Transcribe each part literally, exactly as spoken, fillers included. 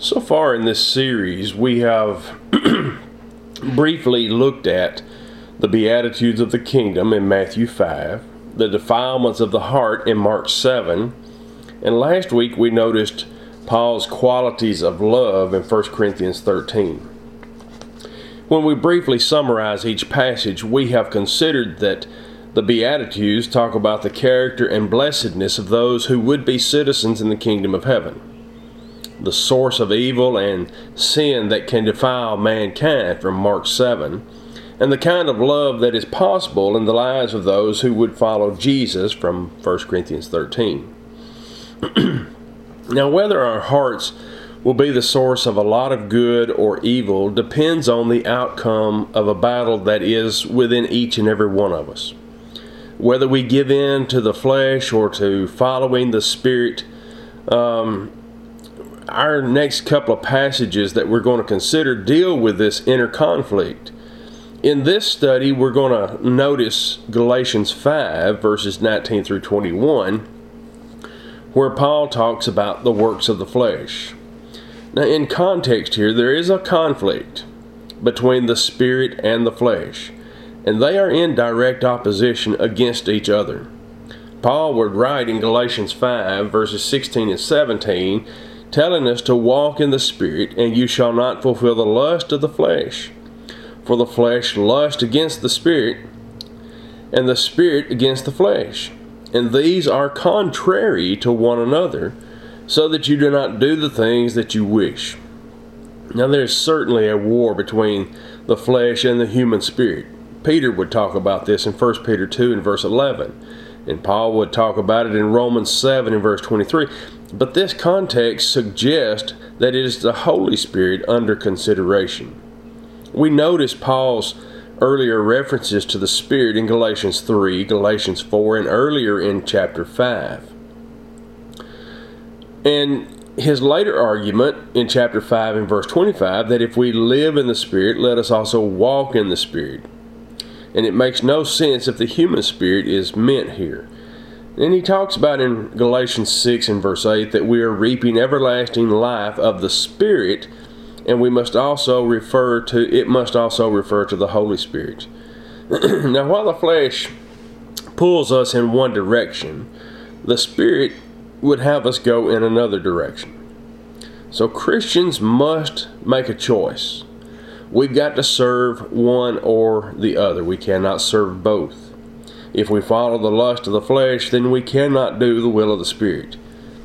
So far in this series, we have briefly looked at the Beatitudes of the Kingdom in Matthew five, the defilements of the heart in Mark seven, and last week we noticed Paul's qualities of love in First Corinthians thirteen. When we briefly summarize each passage, we have considered that the Beatitudes talk about the character and blessedness of those who would be citizens in the kingdom of heaven, the source of evil and sin that can defile mankind from Mark seven, and the kind of love that is possible in the lives of those who would follow Jesus from First Corinthians thirteen. Now, whether our hearts will be the source of a lot of good or evil depends on the outcome of a battle that is within each and every one of us. Whether we give in to the flesh or to following the Spirit, um, our next couple of passages that we're going to consider deal with this inner conflict. In this study, we're going to notice Galatians five, verses nineteen through twenty-one, where Paul talks about the works of the flesh. Now, in context here, there is a conflict between the Spirit and the flesh, and they are in direct opposition against each other. Paul would write in Galatians five, verses sixteen and seventeen, telling us to walk in the Spirit, and you shall not fulfill the lust of the flesh. For the flesh lusts against the Spirit, and the Spirit against the flesh. And these are contrary to one another, so that you do not do the things that you wish. Now, there's certainly a war between the flesh and the human spirit. Peter would talk about this in First Peter two and verse eleven. And Paul would talk about it in Romans seven and verse twenty-three. But this context suggests that it is the Holy Spirit under consideration. We notice Paul's earlier references to the Spirit in Galatians three, Galatians four, and earlier in chapter five. And his later argument in chapter five and verse twenty-five, that if we live in the Spirit, let us also walk in the Spirit. And it makes no sense if the human spirit is meant here. And he talks about in Galatians six and verse eight that we are reaping everlasting life of the Spirit, and we must also refer to, it must also refer to the Holy Spirit. Now, while the flesh pulls us in one direction, the Spirit would have us go in another direction. So Christians must make a choice. We've got to serve one or the other. We cannot serve both. If we follow the lust of the flesh, then we cannot do the will of the Spirit.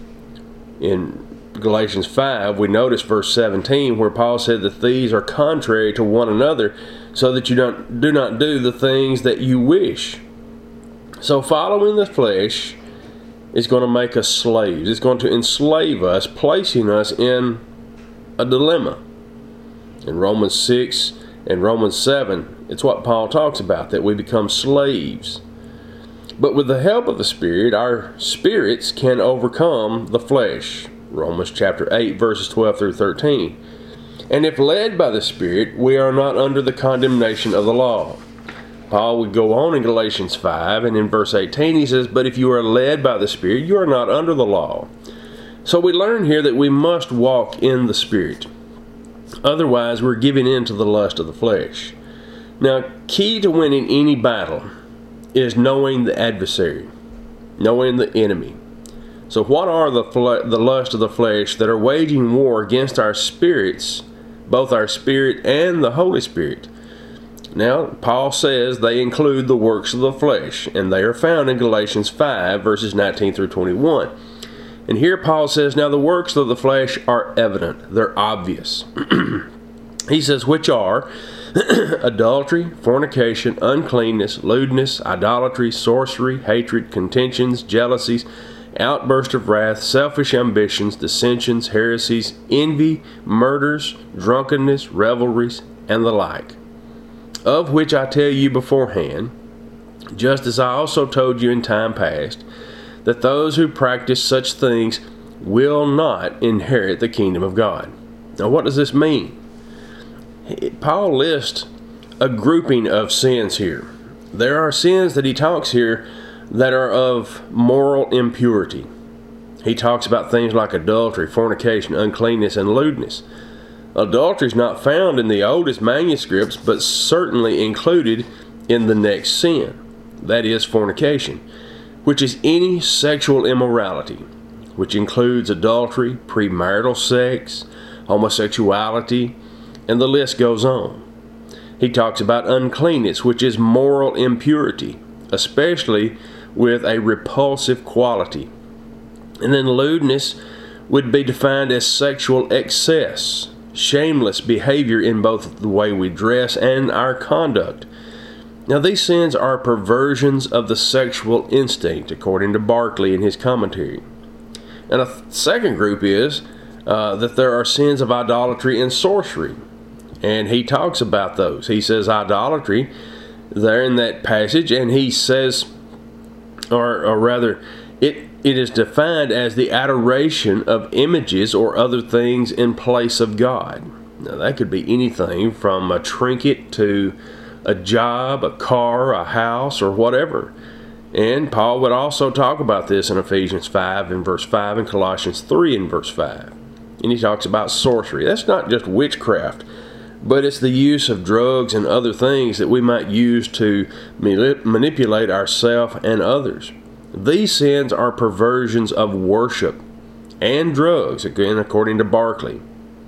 In Galatians five, we notice verse seventeen, where Paul said that these are contrary to one another, so that you don't, do not do the things that you wish. So following the flesh is going to make us slaves. It's going to enslave us, placing us in a dilemma. In Romans six and Romans seven, it's what Paul talks about, that we become slaves. But with the help of the Spirit, our spirits can overcome the flesh. Romans chapter eight, verses twelve through thirteen. And if led by the Spirit, we are not under the condemnation of the law. Paul would go on in Galatians five, and in verse eighteen he says, but if you are led by the Spirit, you are not under the law. So we learn here that we must walk in the Spirit. Otherwise, we're giving in to the lust of the flesh. Now, key to winning any battle is knowing the adversary, knowing the enemy. So what are the fle- the lust of the flesh that are waging war against our spirits, both our spirit and the Holy Spirit? Now, Paul says they include the works of the flesh, and they are found in Galatians five, verses nineteen through twenty-one. And here Paul says, now the works of the flesh are evident. They're obvious. He says, which are adultery, fornication, uncleanness, lewdness, idolatry, sorcery, hatred, contentions, jealousies, outburst of wrath, selfish ambitions, dissensions, heresies, envy, murders, drunkenness, revelries, and the like. Of which I tell you beforehand, just as I also told you in time past, that those who practice such things will not inherit the kingdom of God. Now, what does this mean? Paul lists a grouping of sins here. There are sins that he talks here that are of moral impurity. He talks about things like adultery, fornication, uncleanness, and lewdness. Adultery is not found in the oldest manuscripts, but certainly included in the next sin. That is fornication, which is any sexual immorality, which includes adultery, premarital sex, homosexuality, and the list goes on. He talks about uncleanness, which is moral impurity, especially with a repulsive quality. And then lewdness would be defined as sexual excess, shameless behavior in both the way we dress and our conduct. Now, these sins are perversions of the sexual instinct, according to Barclay in his commentary. And a th- second group is uh, that there are sins of idolatry and sorcery. And he talks about those. He says idolatry there in that passage, and he says, or, or rather, it it is defined as the adoration of images or other things in place of God. Now, that could be anything from a trinket to a job, a car, a house, or whatever. And Paul would also talk about this in Ephesians five in verse five and Colossians three in verse five. And he talks about sorcery. That's not just witchcraft, but it's the use of drugs and other things that we might use to manipulate ourselves and others. These sins are perversions of worship and drugs, again according to Barclay.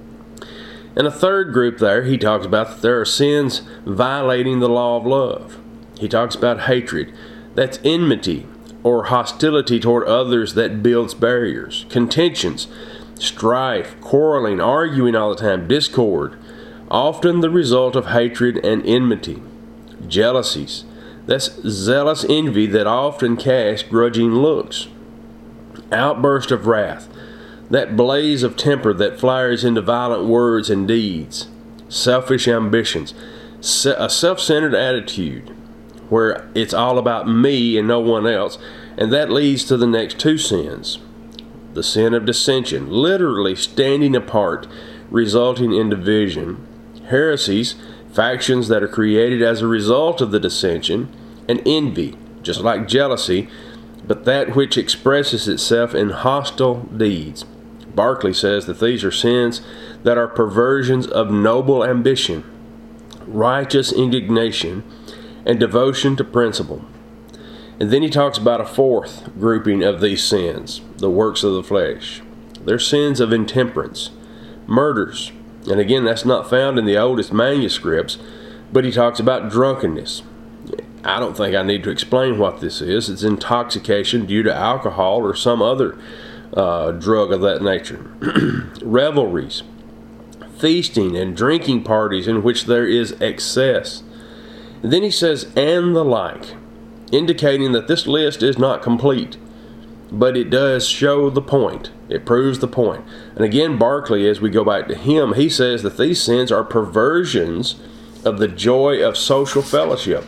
And a third group there, he talks about that there are sins violating the law of love. He talks about hatred. That's enmity or hostility toward others that builds barriers. Contentions, strife, quarreling, arguing all the time, discord, often the result of hatred and enmity. Jealousies, that's zealous envy that often casts grudging looks. Outburst of wrath, that blaze of temper that flares into violent words and deeds. Selfish ambitions, a self-centered attitude where it's all about me and no one else, and that leads to the next two sins. The sin of dissension, literally standing apart, resulting in division. Heresies, factions that are created as a result of the dissension. And envy, just like jealousy, but that which expresses itself in hostile deeds. Barclay says that these are sins that are perversions of noble ambition, righteous indignation, and devotion to principle. And then he talks about a fourth grouping of these sins, the works of the flesh. They're sins of intemperance, murders, and again that's not found in the oldest manuscripts, but he talks about drunkenness. I don't think I need to explain what this is. It's intoxication due to alcohol or some other uh, drug of that nature. Revelries, feasting and drinking parties in which there is excess. And then he says, and the like, indicating that this list is not complete, but it does show the point. It proves the point. And again, Barclay, as we go back to him, he says that these sins are perversions of the joy of social fellowship.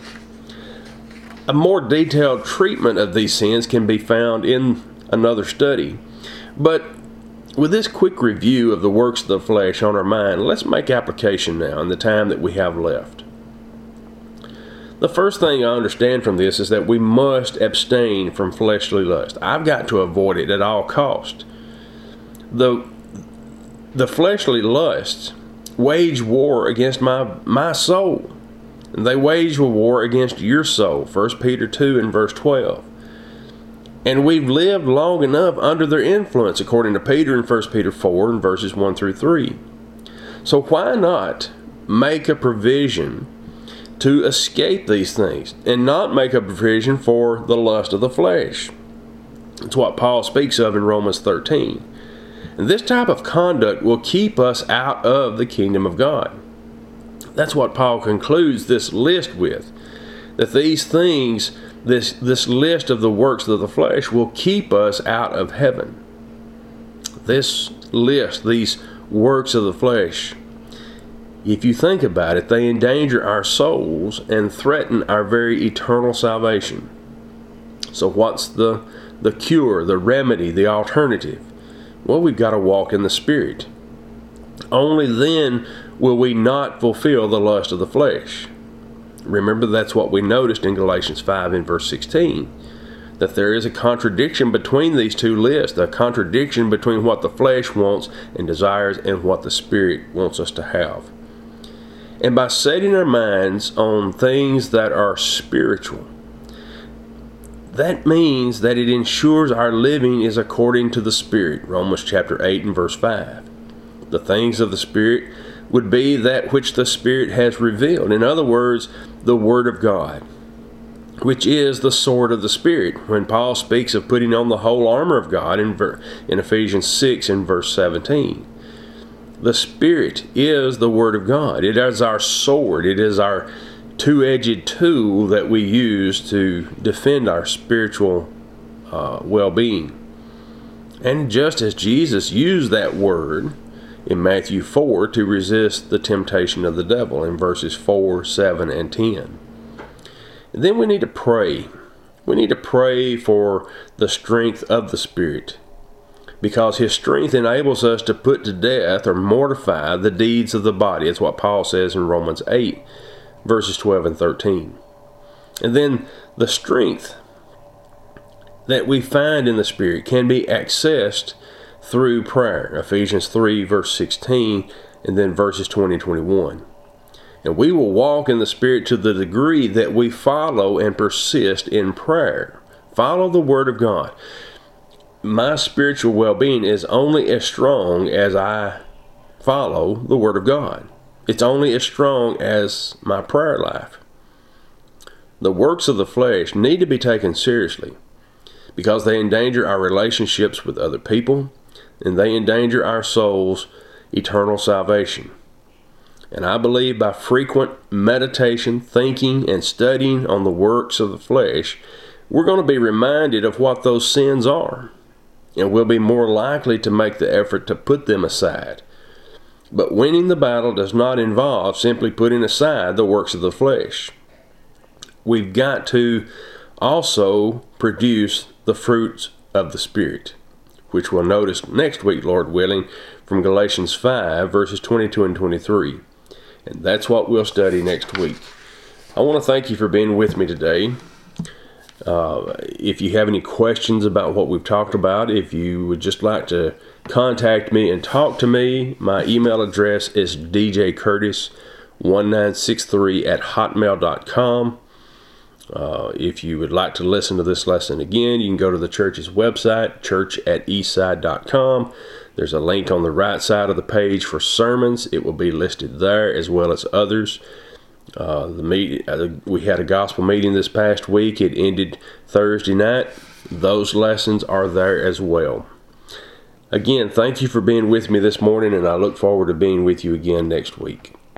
A more detailed treatment of these sins can be found in another study. But with this quick review of the works of the flesh on our mind, let's make application now in the time that we have left. The first thing I understand from this is that we must abstain from fleshly lust. I've got to avoid it at all costs. The, the fleshly lusts wage war against my, my soul. And they wage a war against your soul, First Peter two and verse twelve. And we've lived long enough under their influence, according to Peter in First Peter four and verses one through three. So why not make a provision to escape these things and not make a provision for the lust of the flesh? It's what Paul speaks of in Romans thirteen. And this type of conduct will keep us out of the kingdom of God. That's what Paul concludes this list with, that these things, this, this list of the works of the flesh will keep us out of heaven. This list, these works of the flesh, if you think about it, they endanger our souls and threaten our very eternal salvation. So what's the, the cure, the remedy, the alternative? Well, we've got to walk in the Spirit. Only then will we not fulfill the lust of the flesh. Remember, that's what we noticed in Galatians five and verse sixteen. that there is a contradiction between these two lists, a contradiction between what the flesh wants and desires and what the Spirit wants us to have. And by setting our minds on things that are spiritual, that means that it ensures our living is according to the Spirit. Romans chapter eight and verse five. The things of the Spirit would be that which the Spirit has revealed. In other words, the Word of God, which is the sword of the Spirit. When Paul speaks of putting on the whole armor of God in, in Ephesians six and verse seventeen. The Spirit is the Word of God. It is our sword. It is our two-edged tool that we use to defend our spiritual uh, well-being. And just as Jesus used that word in Matthew four to resist the temptation of the devil in verses four, seven, and ten. And then we need to pray. We need to pray for the strength of the Spirit, because His strength enables us to put to death or mortify the deeds of the body. That's what Paul says in Romans eight, verses twelve and thirteen. And then the strength that we find in the Spirit can be accessed through prayer. Ephesians three, verse sixteen, and then verses twenty and twenty-one. And we will walk in the Spirit to the degree that we follow and persist in prayer. Follow the Word of God. My spiritual well-being is only as strong as I follow the Word of God. It's only as strong as my prayer life. The works of the flesh need to be taken seriously because they endanger our relationships with other people, and they endanger our soul's eternal salvation. And I believe by frequent meditation, thinking, and studying on the works of the flesh, we're going to be reminded of what those sins are, and we'll be more likely to make the effort to put them aside. But winning the battle does not involve simply putting aside the works of the flesh. We've got to also produce the fruits of the Spirit, which we'll notice next week, Lord willing, from Galatians five, verses twenty-two and twenty-three. And that's what we'll study next week. I want to thank you for being with me today. Uh, if you have any questions about what we've talked about, if you would just like to contact me and talk to me, my email address is d j curtis one nine six three at hotmail dot com. Uh, if you would like to listen to this lesson again, you can go to the church's website, church at eastside dot com. There's a link on the right side of the page for sermons. It will be listed there as well as others. Uh, the meet, uh, we had a gospel meeting this past week. It ended Thursday night. Those lessons are there as well. Again, thank you for being with me this morning, and I look forward to being with you again next week.